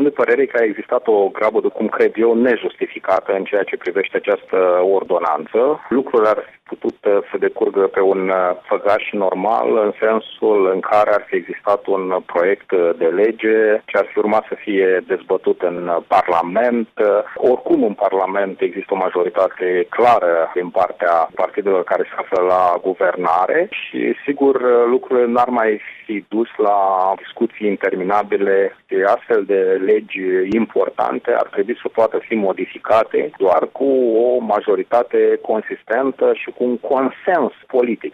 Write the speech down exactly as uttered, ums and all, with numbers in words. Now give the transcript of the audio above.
sunt de părere că a existat o grabă, de cum cred eu, nejustificată în ceea ce privește această ordonanță. Lucrurile ar fi putut să decurgă pe un făgaș normal, în sensul în care ar fi existat un proiect de lege ce ar fi urmat să fie dezbătut în Parlament. Oricum, în Parlament există o majoritate clară din partea partidelor care se află la guvernare și, sigur, lucrurile n-ar mai fi dus la discuții interminabile. Astfel de legi importante ar trebui să poată fi modificate doar cu o majoritate consistentă și cu un consens politic.